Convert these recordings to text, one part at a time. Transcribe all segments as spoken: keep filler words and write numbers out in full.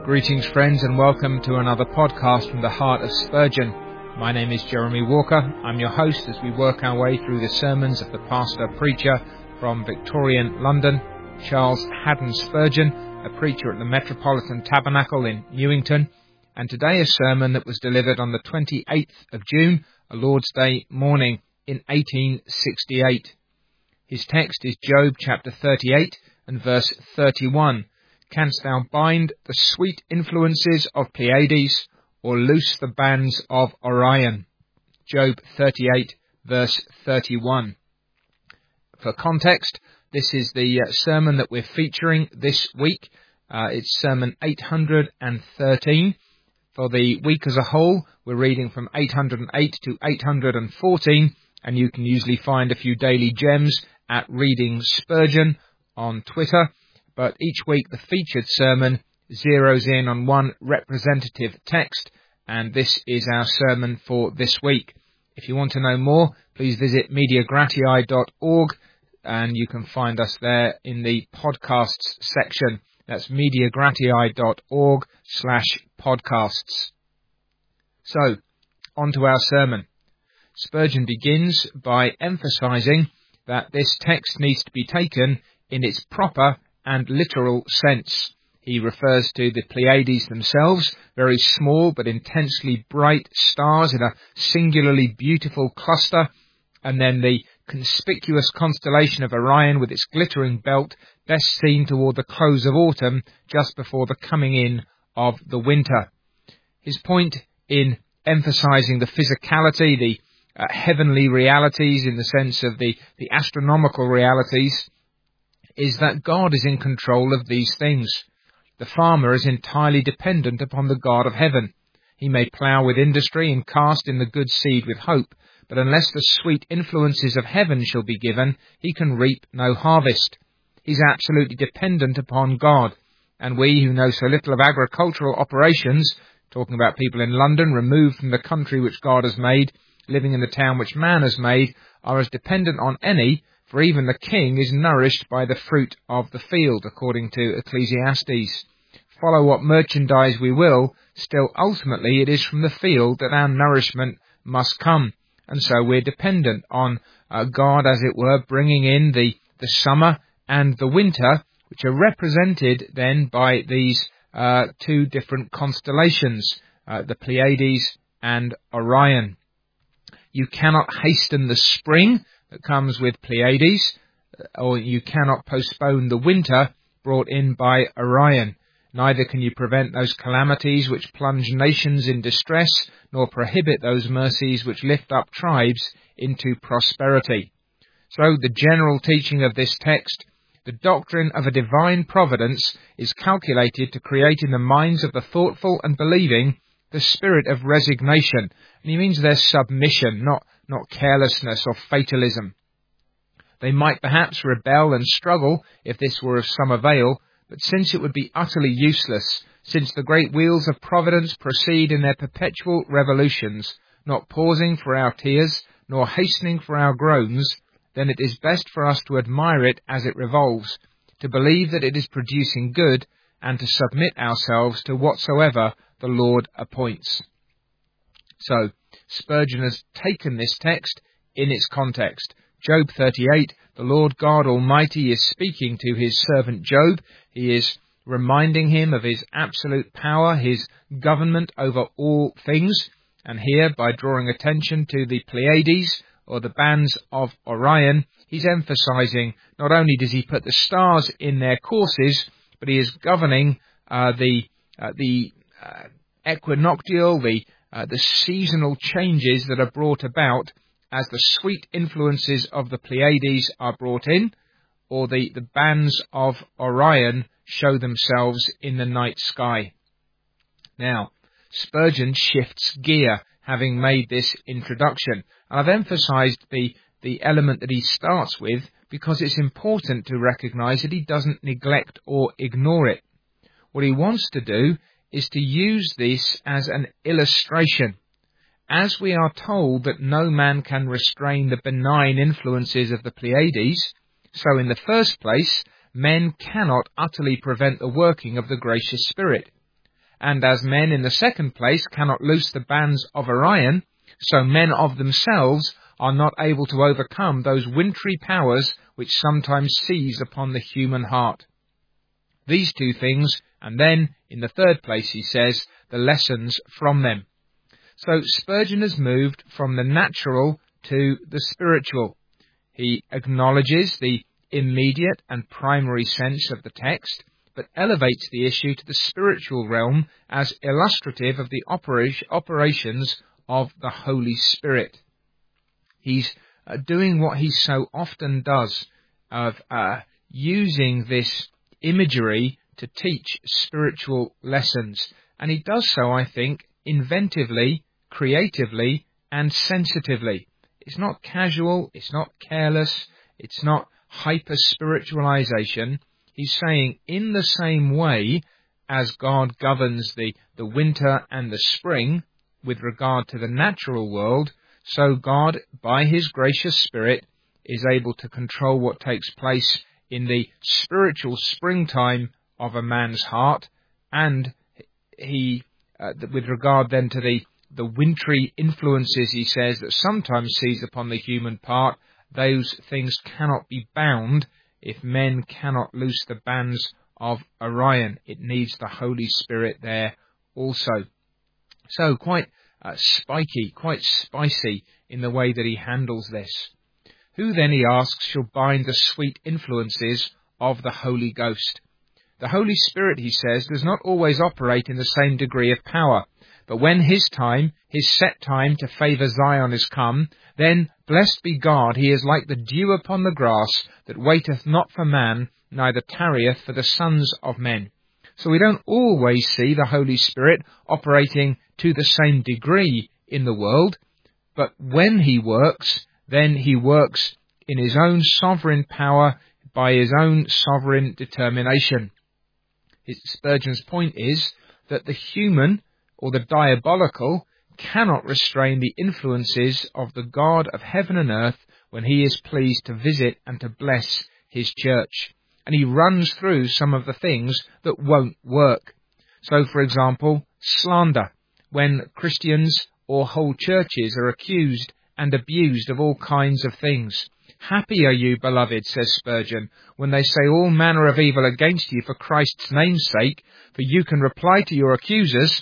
Greetings, friends, and welcome to another podcast from the heart of Spurgeon. My name is Jeremy Walker. I'm your host as we work our way through the sermons of the pastor-preacher from Victorian London, Charles Haddon Spurgeon, a preacher at the Metropolitan Tabernacle in Newington, and today a sermon that was delivered on the twenty-eighth of June, a Lord's Day morning in eighteen sixty-eight. His text is Job chapter thirty-eight and verse thirty-one. Canst thou bind the sweet influences of Pleiades, or loose the bands of Orion? Job thirty-eight, verse thirty-one. For context, this is the uh, sermon that we're featuring this week. Uh, it's sermon eight hundred thirteen. For the week as a whole, we're reading from eight hundred eight to eight hundred fourteen, and you can usually find a few daily gems at Reading Spurgeon on Twitter. But each week the featured sermon zeroes in on one representative text, and this is our sermon for this week. If you want to know more, please visit media gratii dot org, and you can find us there in the podcasts section. That's media gratii dot org slash podcasts. So, on to our sermon. Spurgeon begins by emphasizing that this text needs to be taken in its proper and literal sense. He refers to the Pleiades themselves, very small but intensely bright stars in a singularly beautiful cluster, and then the conspicuous constellation of Orion with its glittering belt, best seen toward the close of autumn, just before the coming in of the winter. His point in emphasizing the physicality, the uh, heavenly realities in the sense of the, the astronomical realities, is that God is in control of these things. The farmer is entirely dependent upon the God of heaven. He may plough with industry and cast in the good seed with hope, but unless the sweet influences of heaven shall be given, he can reap no harvest. He's absolutely dependent upon God, and we who know so little of agricultural operations, talking about people in London removed from the country which God has made, living in the town which man has made, are as dependent on any, for even the king is nourished by the fruit of the field, according to Ecclesiastes. Follow what merchandise we will, still ultimately it is from the field that our nourishment must come. And so we're dependent on uh, God, as it were, bringing in the, the summer and the winter, which are represented then by these uh, two different constellations, uh, the Pleiades and Orion. You cannot hasten the spring that comes with Pleiades, or you cannot postpone the winter brought in by Orion. Neither can you prevent those calamities which plunge nations in distress, nor prohibit those mercies which lift up tribes into prosperity. So the general teaching of this text, the doctrine of a divine providence, is calculated to create in the minds of the thoughtful and believing the spirit of resignation. And he means their submission, not not carelessness or fatalism. They might perhaps rebel and struggle if this were of some avail, but since it would be utterly useless, since the great wheels of providence proceed in their perpetual revolutions, not pausing for our tears, nor hastening for our groans, then it is best for us to admire it as it revolves, to believe that it is producing good, and to submit ourselves to whatsoever the Lord appoints. So, Spurgeon has taken this text in its context. Job thirty-eight, the Lord God Almighty is speaking to his servant Job. He is reminding him of his absolute power, his government over all things. And here, by drawing attention to the Pleiades, or the bands of Orion, he's emphasizing not only does he put the stars in their courses, but he is governing uh, the uh, the uh, equinoctial, the Uh, the seasonal changes that are brought about as the sweet influences of the Pleiades are brought in, or the, the bands of Orion show themselves in the night sky. Now, Spurgeon shifts gear, having made this introduction. And I've emphasized the, the element that he starts with because it's important to recognize that he doesn't neglect or ignore it. What he wants to do is to use this as an illustration. As we are told that no man can restrain the benign influences of the Pleiades, so in the first place, men cannot utterly prevent the working of the gracious Spirit. And as men in the second place cannot loose the bands of Orion, so men of themselves are not able to overcome those wintry powers which sometimes seize upon the human heart. These two things, and then, in the third place, he says, the lessons from them. So Spurgeon has moved from the natural to the spiritual. He acknowledges the immediate and primary sense of the text, but elevates the issue to the spiritual realm as illustrative of the opera- operations of the Holy Spirit. He's uh, doing what he so often does, of uh, using this imagery to teach spiritual lessons. And he does so, I think, inventively, creatively, and sensitively. It's not casual, it's not careless, it's not hyper-spiritualization. He's saying, in the same way as God governs the, the winter and the spring with regard to the natural world, so God, by his gracious Spirit, is able to control what takes place in the spiritual springtime of a man's heart, and he, uh, with regard then to the, the wintry influences, he says, that sometimes seize upon the human part, those things cannot be bound if men cannot loose the bands of Orion. It needs the Holy Spirit there also. So quite uh, spiky, quite spicy in the way that he handles this. Who then, he asks, shall bind the sweet influences of the Holy Ghost? The Holy Spirit, he says, does not always operate in the same degree of power. But when his time, his set time to favour Zion is come, then, blessed be God, he is like the dew upon the grass, that waiteth not for man, neither tarrieth for the sons of men. So we don't always see the Holy Spirit operating to the same degree in the world, but when he works, then he works in his own sovereign power, by his own sovereign determination. Spurgeon's point is that the human, or the diabolical, cannot restrain the influences of the God of heaven and earth when he is pleased to visit and to bless his church. And he runs through some of the things that won't work. So, for example, slander, when Christians or whole churches are accused and abused of all kinds of things. Happy are you, beloved, says Spurgeon, when they say all manner of evil against you for Christ's name's sake, for you can reply to your accusers,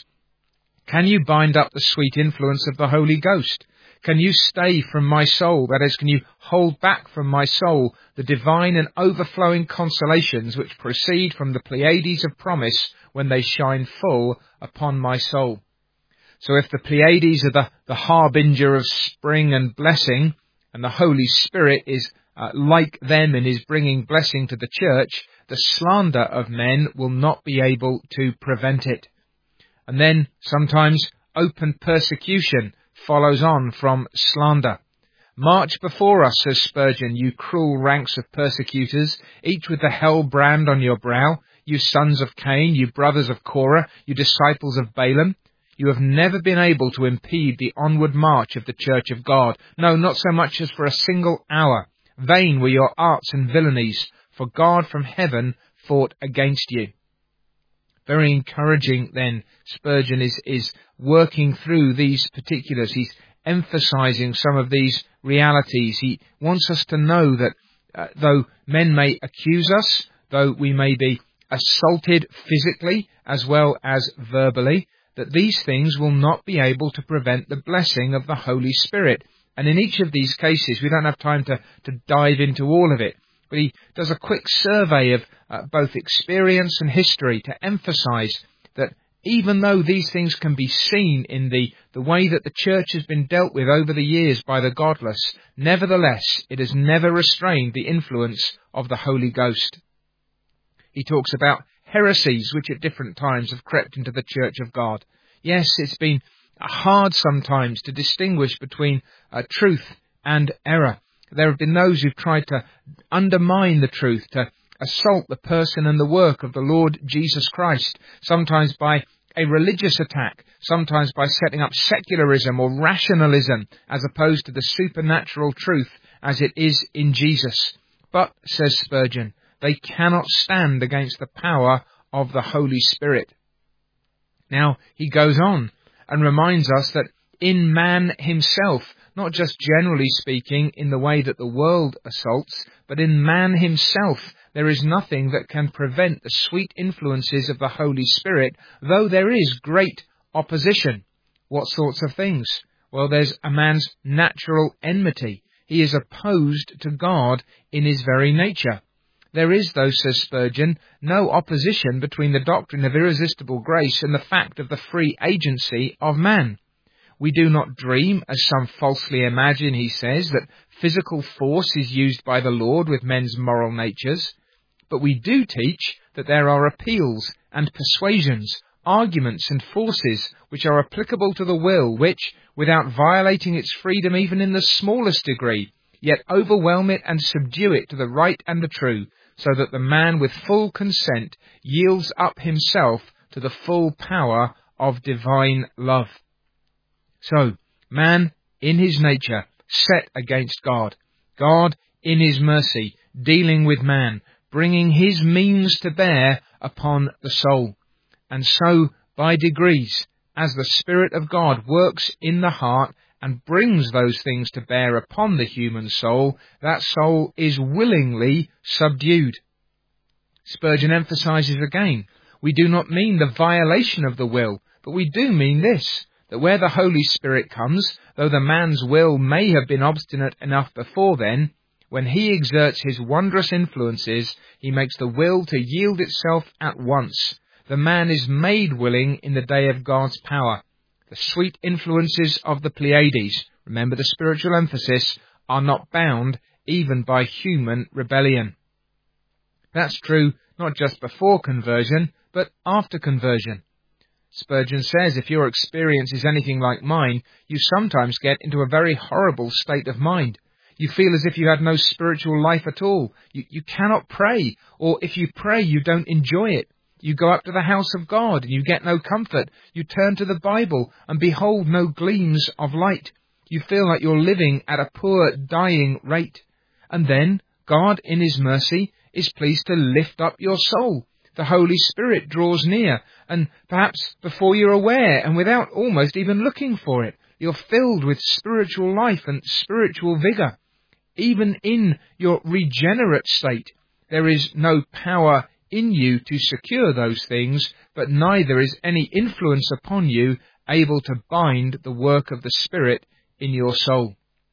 can you bind up the sweet influence of the Holy Ghost? Can you stay from my soul, that is, can you hold back from my soul the divine and overflowing consolations which proceed from the Pleiades of promise when they shine full upon my soul? So if the Pleiades are the, the harbinger of spring and blessing, and the Holy Spirit is uh, like them in his bringing blessing to the church, the slander of men will not be able to prevent it. And then sometimes open persecution follows on from slander. March before us, says Spurgeon, you cruel ranks of persecutors, each with the hell brand on your brow, you sons of Cain, you brothers of Korah, you disciples of Balaam. You have never been able to impede the onward march of the Church of God. No, not so much as for a single hour. Vain were your arts and villainies, for God from heaven fought against you. Very encouraging then, Spurgeon is, is working through these particulars. He's emphasizing some of these realities. He wants us to know that uh, though men may accuse us, though we may be assaulted physically as well as verbally, that these things will not be able to prevent the blessing of the Holy Spirit. And in each of these cases, we don't have time to, to dive into all of it, but he does a quick survey of uh, both experience and history to emphasize that even though these things can be seen in the, the way that the church has been dealt with over the years by the godless, nevertheless, it has never restrained the influence of the Holy Ghost. He talks about heresies which at different times have crept into the Church of God. Yes, it's been hard sometimes to distinguish between uh, truth and error. There have been those who've tried to undermine the truth, to assault the person and the work of the Lord Jesus Christ, sometimes by a religious attack, sometimes by setting up secularism or rationalism as opposed to the supernatural truth as it is in Jesus. But, says Spurgeon, they cannot stand against the power of the Holy Spirit. Now, he goes on and reminds us that in man himself, not just generally speaking in the way that the world assaults, but in man himself, there is nothing that can prevent the sweet influences of the Holy Spirit, though there is great opposition. What sorts of things? Well, there's a man's natural enmity. He is opposed to God in his very nature. There is, though, says Spurgeon, no opposition between the doctrine of irresistible grace and the fact of the free agency of man. We do not dream, as some falsely imagine, he says, that physical force is used by the Lord with men's moral natures. But we do teach that there are appeals and persuasions, arguments and forces which are applicable to the will, which, without violating its freedom even in the smallest degree, yet overwhelm it and subdue it to the right and the true, so that the man with full consent yields up himself to the full power of divine love. So, man in his nature set against God, God in his mercy dealing with man, bringing his means to bear upon the soul. And so, by degrees, as the Spirit of God works in the heart and brings those things to bear upon the human soul, that soul is willingly subdued. Spurgeon emphasizes again, we do not mean the violation of the will, but we do mean this, that where the Holy Spirit comes, though the man's will may have been obstinate enough before then, when he exerts his wondrous influences, he makes the will to yield itself at once. The man is made willing in the day of God's power. The sweet influences of the Pleiades, remember the spiritual emphasis, are not bound even by human rebellion. That's true not just before conversion, but after conversion. Spurgeon says if your experience is anything like mine, you sometimes get into a very horrible state of mind. You feel as if you had no spiritual life at all. You, you cannot pray, or if you pray, you don't enjoy it. You go up to the house of God and you get no comfort. You turn to the Bible and behold no gleams of light. You feel like you're living at a poor, dying rate. And then God, in his mercy, is pleased to lift up your soul. The Holy Spirit draws near, and perhaps before you're aware, and without almost even looking for it, you're filled with spiritual life and spiritual vigour. Even in your regenerate state, there is no power in you to secure those things, but neither is any influence upon you able to bind the work of the Spirit in your soul.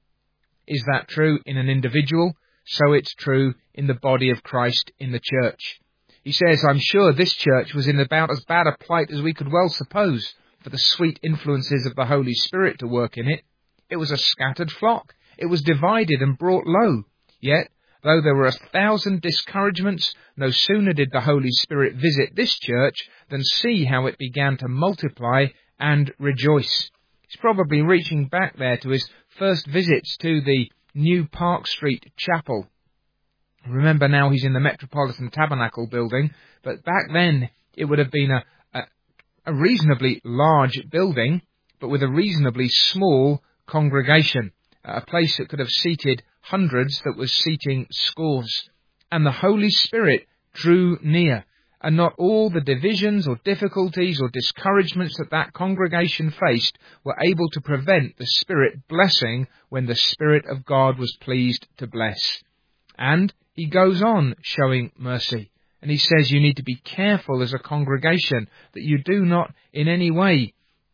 Is that true in an individual? So it's true in the body of Christ in the church. He says, I'm sure this church was in about as bad a plight as we could well suppose for the sweet influences of the Holy Spirit to work in it. It was a scattered flock. It was divided and brought low. Yet, though there were a thousand discouragements, no sooner did the Holy Spirit visit this church than see how it began to multiply and rejoice. He's probably reaching back there to his first visits to the New Park Street Chapel. Remember now he's in the Metropolitan Tabernacle building, but back then it would have been a, a, a reasonably large building, but with a reasonably small congregation, a place that could have seated hundreds that was seating scores. And the Holy Spirit drew near, and not all the divisions or difficulties or discouragements that that congregation faced were able to prevent the Spirit blessing when the Spirit of God was pleased to bless. And he goes on showing mercy, and he says you need to be careful as a congregation that you do not in any way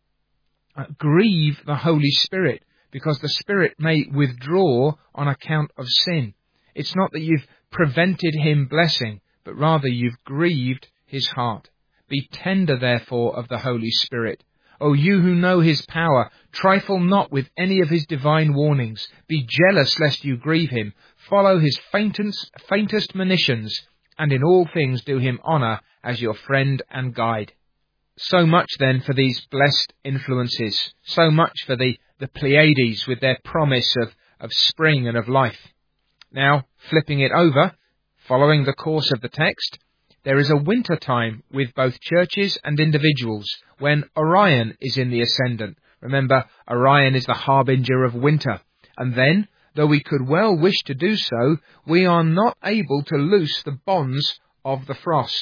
uh, grieve the Holy Spirit, because the Spirit may withdraw on account of sin. It's not that you've prevented him blessing, but rather you've grieved his heart. Be tender, therefore, of the Holy Spirit. O you who know his power, trifle not with any of his divine warnings. Be jealous lest you grieve him. Follow his faintest, faintest monitions, and in all things do him honour as your friend and guide. So much then for these blessed influences. So much for the, the Pleiades with their promise of, of spring and of life. Now, flipping it over, following the course of the text, there is a winter time with both churches and individuals when Orion is in the ascendant. Remember, Orion is the harbinger of winter. And then, though we could well wish to do so, we are not able to loose the bonds of the frost.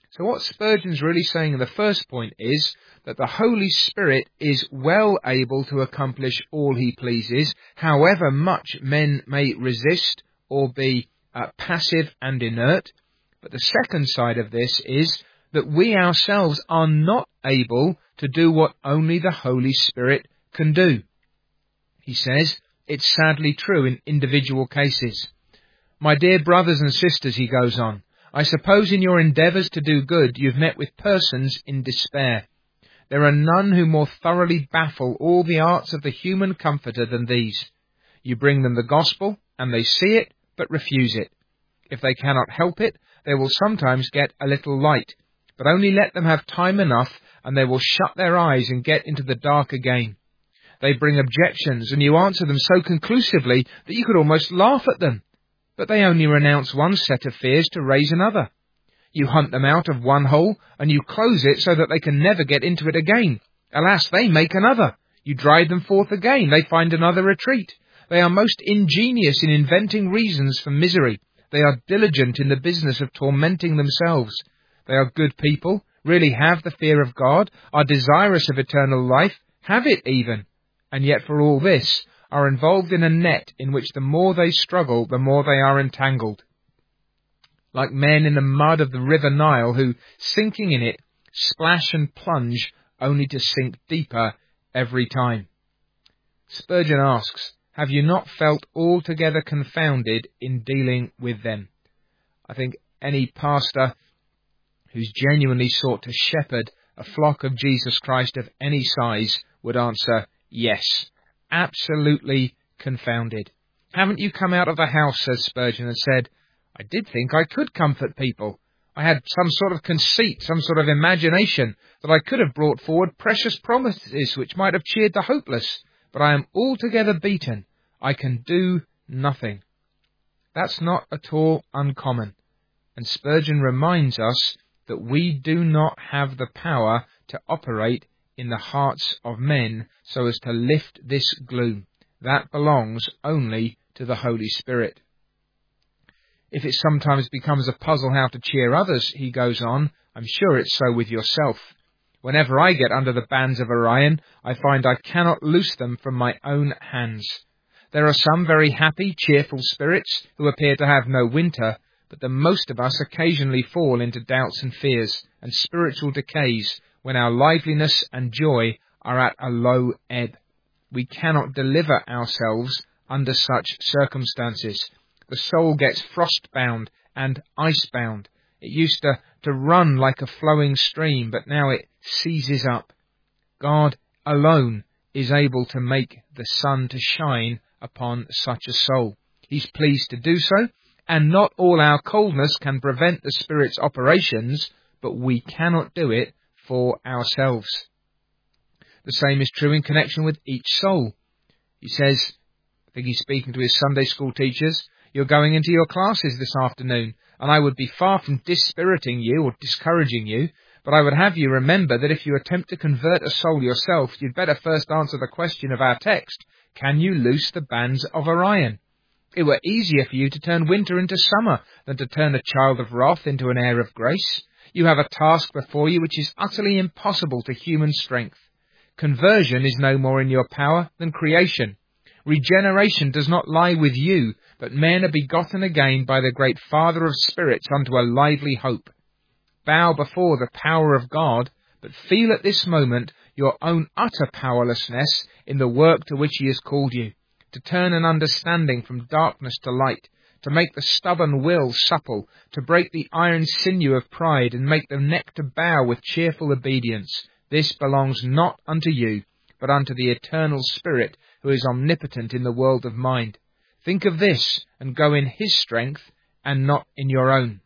So what Spurgeon's really saying in the first point is that the Holy Spirit is well able to accomplish all he pleases, however much men may resist or be uh, passive and inert. But the second side of this is that we ourselves are not able to do what only the Holy Spirit can do. He says it's sadly true in individual cases. My dear brothers and sisters, he goes on, I suppose in your endeavours to do good you've met with persons in despair. There are none who more thoroughly baffle all the arts of the human comforter than these. You bring them the gospel, and they see it, but refuse it. If they cannot help it, they will sometimes get a little light, but only let them have time enough, and they will shut their eyes and get into the dark again. They bring objections, and you answer them so conclusively that you could almost laugh at them. But they only renounce one set of fears to raise another. You hunt them out of one hole, and you close it so that they can never get into it again. Alas, they make another. You drive them forth again. They find another retreat. They are most ingenious in inventing reasons for misery. They are diligent in the business of tormenting themselves. They are good people, really have the fear of God, are desirous of eternal life, have it even, and yet for all this are involved in a net in which the more they struggle, the more they are entangled. Like men in the mud of the river Nile who, sinking in it, splash and plunge only to sink deeper every time. Spurgeon asks, have you not felt altogether confounded in dealing with them? I think any pastor who's genuinely sought to shepherd a flock of Jesus Christ of any size would answer, yes, absolutely confounded. Haven't you come out of the house, says Spurgeon, and said, I did think I could comfort people. I had some sort of conceit, some sort of imagination, that I could have brought forward precious promises which might have cheered the hopeless, but I am altogether beaten. I can do nothing. That's not at all uncommon, and Spurgeon reminds us that we do not have the power to operate in the hearts of men so as to lift this gloom. That belongs only to the Holy Spirit. If it sometimes becomes a puzzle how to cheer others, he goes on, I'm sure it's so with yourself. Whenever I get under the bands of Orion, I find I cannot loose them from my own hands. There are some very happy, cheerful spirits who appear to have no winter, but the most of us occasionally fall into doubts and fears and spiritual decays when our liveliness and joy are at a low ebb. We cannot deliver ourselves under such circumstances. The soul gets frost-bound and ice-bound. It used to, to run like a flowing stream, but now it seizes up. God alone is able to make the sun to shine upon such a soul. He's pleased to do so, and not all our coldness can prevent the Spirit's operations, but we cannot do it for ourselves. The same is true in connection with each soul. He says, I think he's speaking to his Sunday school teachers, you're going into your classes this afternoon, and I would be far from dispiriting you or discouraging you, but I would have you remember that if you attempt to convert a soul yourself, you'd better first answer the question of our text, can you loose the bands of Orion? It were easier for you to turn winter into summer than to turn a child of wrath into an heir of grace. You have a task before you which is utterly impossible to human strength. Conversion is no more in your power than creation. Regeneration does not lie with you, but men are begotten again by the great Father of spirits unto a lively hope. Bow before the power of God, but feel at this moment your own utter powerlessness in the work to which he has called you, to turn an understanding from darkness to light, to make the stubborn will supple, to break the iron sinew of pride, and make the neck to bow with cheerful obedience. This belongs not unto you, but unto the eternal Spirit, who is omnipotent in the world of mind. Think of this, and go in his strength, and not in your own.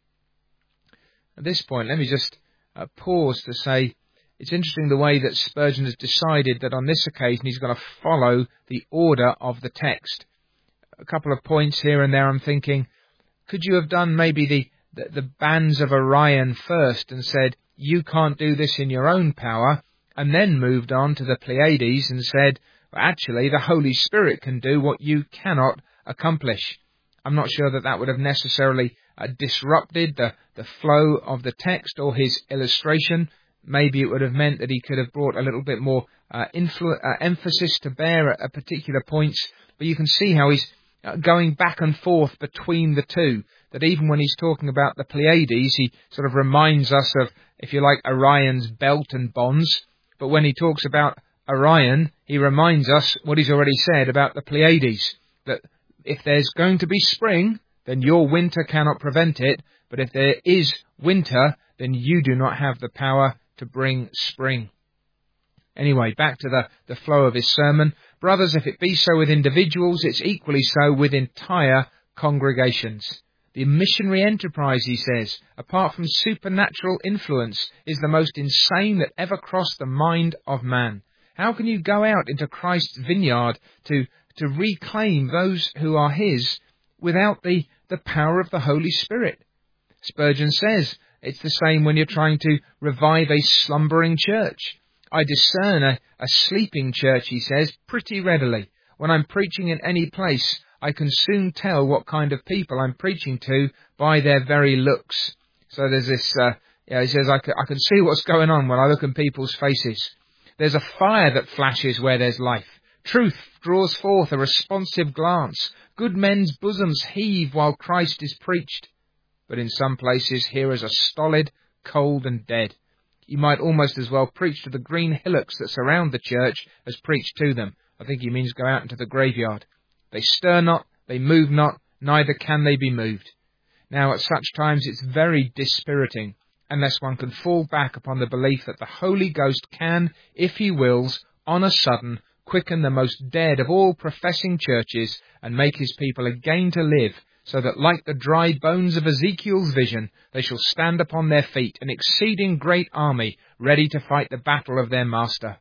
At this point, let me just uh, pause to say, it's interesting the way that Spurgeon has decided that on this occasion he's going to follow the order of the text. A couple of points here and there I'm thinking, could you have done maybe the, the, the bands of Orion first and said, you can't do this in your own power, and then moved on to the Pleiades and said, well, actually the Holy Spirit can do what you cannot accomplish. I'm not sure that that would have necessarily uh, disrupted the, the flow of the text or his illustration. Maybe it would have meant that he could have brought a little bit more uh, influ- uh, emphasis to bear at, at particular points. But you can see how he's uh, going back and forth between the two. That even when he's talking about the Pleiades, he sort of reminds us of, if you like, Orion's belt and bonds. But when he talks about Orion, he reminds us what he's already said about the Pleiades. That if there's going to be spring, then your winter cannot prevent it. But if there is winter, then you do not have the power to bring spring. Anyway, back to the, the flow of his sermon. Brothers, if it be so with individuals, it's equally so with entire congregations. The missionary enterprise, he says, apart from supernatural influence, is the most insane that ever crossed the mind of man. How can you go out into Christ's vineyard to, to reclaim those who are his without the, the power of the Holy Spirit? Spurgeon says it's the same when you're trying to revive a slumbering church. I discern a, a sleeping church, he says, pretty readily. When I'm preaching in any place, I can soon tell what kind of people I'm preaching to by their very looks. So there's this, uh, yeah, he says, I can, I can see what's going on when I look in people's faces. There's a fire that flashes where there's life. Truth draws forth a responsive glance. Good men's bosoms heave while Christ is preached. But in some places, hearers are stolid, cold and dead. You might almost as well preach to the green hillocks that surround the church as preach to them. I think he means go out into the graveyard. They stir not, they move not, neither can they be moved. Now at such times it's very dispiriting, unless one can fall back upon the belief that the Holy Ghost can, if he wills, on a sudden, quicken the most dead of all professing churches and make his people again to live, so that like the dry bones of Ezekiel's vision, they shall stand upon their feet, an exceeding great army, ready to fight the battle of their master.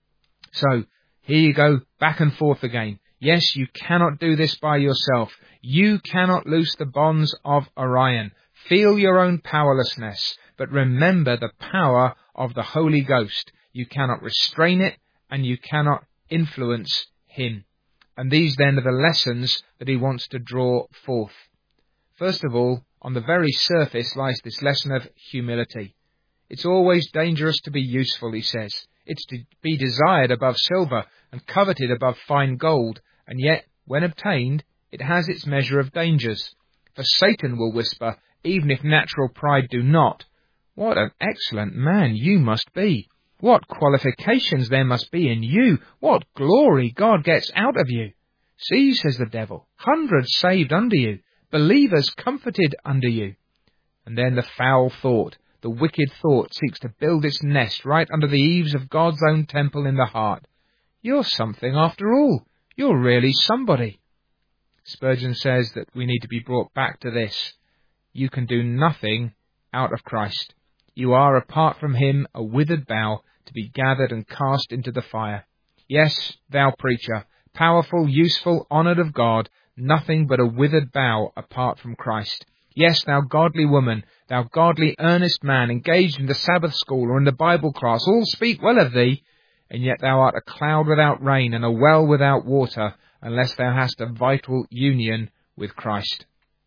So, here you go, back and forth again. Yes, you cannot do this by yourself. You cannot loose the bonds of Orion. Feel your own powerlessness, but remember the power of the Holy Ghost. You cannot restrain it, and you cannot influence him. And these then are the lessons that he wants to draw forth. First of all, on the very surface lies this lesson of humility. It's always dangerous to be useful, he says. It's to be desired above silver and coveted above fine gold, and yet, when obtained, it has its measure of dangers. For Satan will whisper, even if natural pride do not, "What an excellent man you must be! What qualifications there must be in you! What glory God gets out of you! See," says the devil, "hundreds saved under you, believers comforted under you." And then the foul thought, the wicked thought, seeks to build its nest right under the eaves of God's own temple in the heart. You're something after all. You're really somebody. Spurgeon says that we need to be brought back to this. You can do nothing out of Christ. You are, apart from him, a withered bough to be gathered and cast into the fire. Yes, thou preacher, powerful, useful, honoured of God, nothing but a withered bough apart from Christ. Yes, thou godly woman, thou godly earnest man, engaged in the Sabbath school or in the Bible class, all speak well of thee, and yet thou art a cloud without rain and a well without water, unless thou hast a vital union with Christ.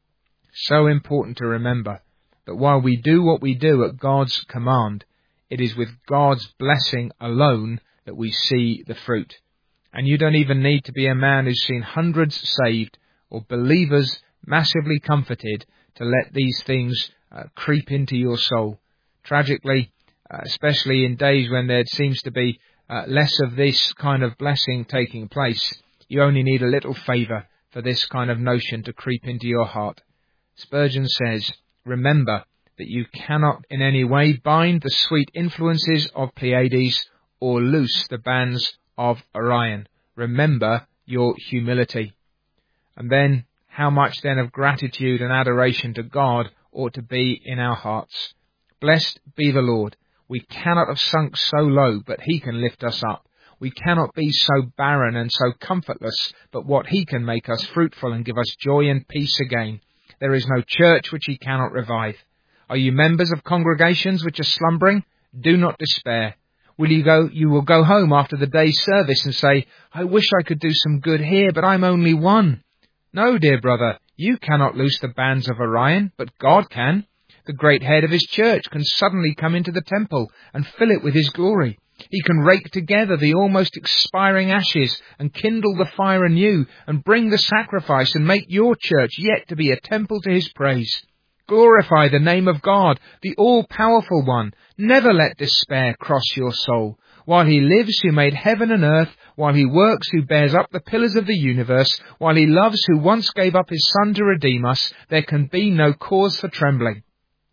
So important to remember that while we do what we do at God's command, it is with God's blessing alone that we see the fruit. And you don't even need to be a man who's seen hundreds saved or believers massively comforted to let these things uh, creep into your soul. Tragically, uh, especially in days when there seems to be uh, less of this kind of blessing taking place, you only need a little favour for this kind of notion to creep into your heart. Spurgeon says, remember that you cannot in any way bind the sweet influences of Pleiades or loose the bands of Orion. Remember your humility. And then, how much then of gratitude and adoration to God ought to be in our hearts. Blessed be the Lord. We cannot have sunk so low, but he can lift us up. We cannot be so barren and so comfortless, but what he can make us fruitful and give us joy and peace again. There is no church which he cannot revive. Are you members of congregations which are slumbering? Do not despair. Will you go, you will go home after the day's service and say, I wish I could do some good here, but I'm only one. No, dear brother, You cannot loose the bands of Orion, but God can. The great head of his church can suddenly come into the temple and fill it with his glory. He can rake together the almost expiring ashes and kindle the fire anew and bring the sacrifice and make your church yet to be a temple to his praise. Glorify the name of God, the all-powerful one. Never let despair cross your soul. While he lives who made heaven and earth, while he works who bears up the pillars of the universe, while he loves who once gave up his Son to redeem us, there can be no cause for trembling.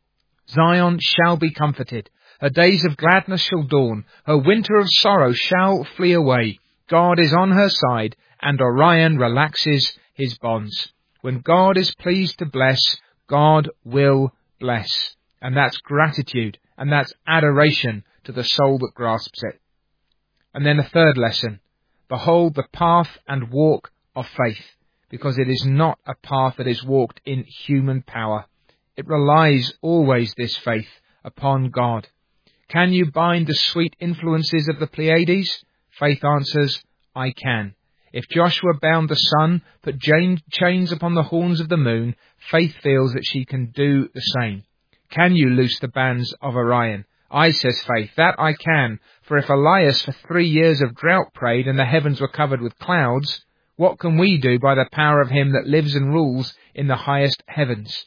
Zion shall be comforted. Her days of gladness shall dawn. Her winter of sorrow shall flee away. God is on her side, and Orion relaxes his bonds. When God is pleased to bless, God will bless. And that's gratitude, and that's adoration to the soul that grasps it. And then a third lesson. Behold the path and walk of faith, because it is not a path that is walked in human power. It relies always, this faith, upon God. Can you bind the sweet influences of the Pleiades? Faith answers, I can. If Joshua bound the sun, put chains upon the horns of the moon, faith feels that she can do the same. Can you loose the bands of Orion? I, says faith, that I can. For if Elias for three years of drought prayed and the heavens were covered with clouds, what can we do by the power of him that lives and rules in the highest heavens?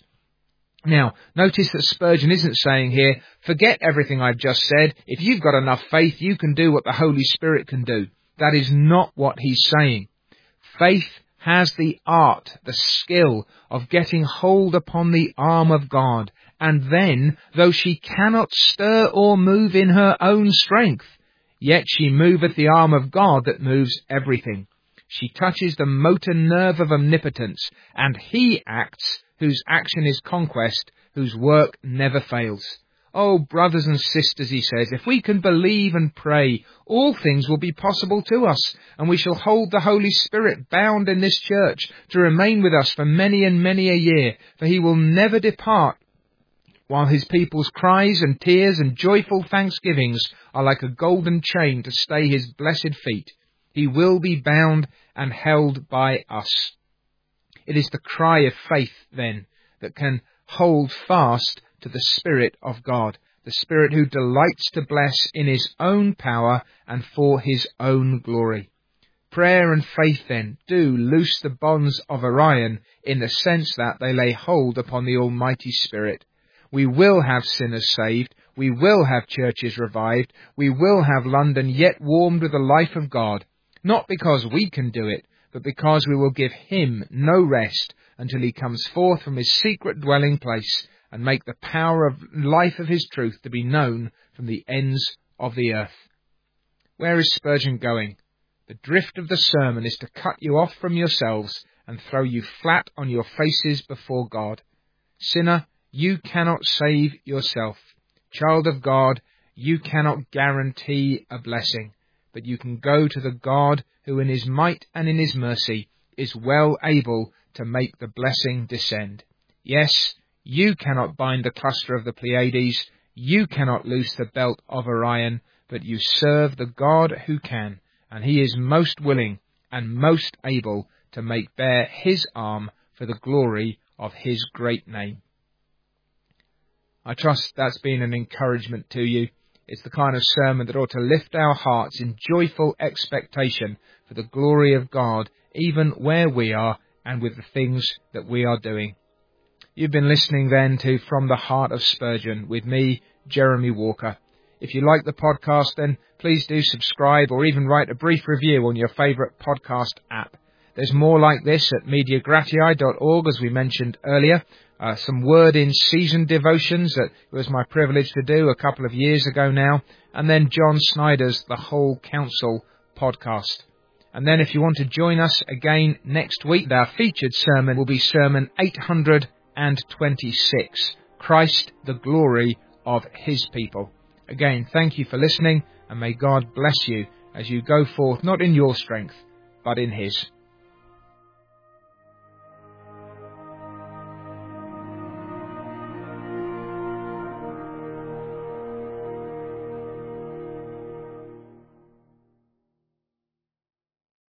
Now, notice that Spurgeon isn't saying here, forget everything I've just said. If you've got enough faith, you can do what the Holy Spirit can do. That is not what he's saying. Faith has the art, the skill of getting hold upon the arm of God. And then, though she cannot stir or move in her own strength, yet she moveth the arm of God that moves everything. She touches the motor nerve of omnipotence, and he acts whose action is conquest, whose work never fails. Oh, brothers and sisters, he says, if we can believe and pray, all things will be possible to us, and we shall hold the Holy Spirit bound in this church to remain with us for many and many a year, for he will never depart, while his people's cries and tears and joyful thanksgivings are like a golden chain to stay his blessed feet. He will be bound and held by us. It is the cry of faith, then, that can hold fast to the Spirit of God, the Spirit who delights to bless in his own power and for his own glory. Prayer and faith, then, do loose the bonds of Orion in the sense that they lay hold upon the Almighty Spirit. We will have sinners saved. We will have churches revived. We will have London yet warmed with the life of God, not because we can do it, but because we will give him no rest until he comes forth from his secret dwelling place and make the power of life of his truth to be known from the ends of the earth. Where is Spurgeon going? The drift of the sermon is to cut you off from yourselves and throw you flat on your faces before God. Sinner, you cannot save yourself. Child of God, you cannot guarantee a blessing, but you can go to the God who in his might and in his mercy is well able to make the blessing descend. Yes, you cannot bind the cluster of the Pleiades, you cannot loose the belt of Orion, but you serve the God who can, and he is most willing and most able to make bare his arm for the glory of his great name. I trust that's been an encouragement to you. It's the kind of sermon that ought to lift our hearts in joyful expectation for the glory of God, even where we are and with the things that we are doing. You've been listening then to From the Heart of Spurgeon with me, Jeremy Walker. If you like the podcast, then please do subscribe or even write a brief review on your favourite podcast app. There's more like this at media gratiae dot org, as we mentioned earlier. Uh, some word in season devotions that it was my privilege to do a couple of years ago now. And then John Snyder's The Whole Counsel podcast. And then if you want to join us again next week, our featured sermon will be sermon eight hundred twenty-six, Christ, the Glory of His People. Again, thank you for listening, and may God bless you as you go forth, not in your strength, but in His.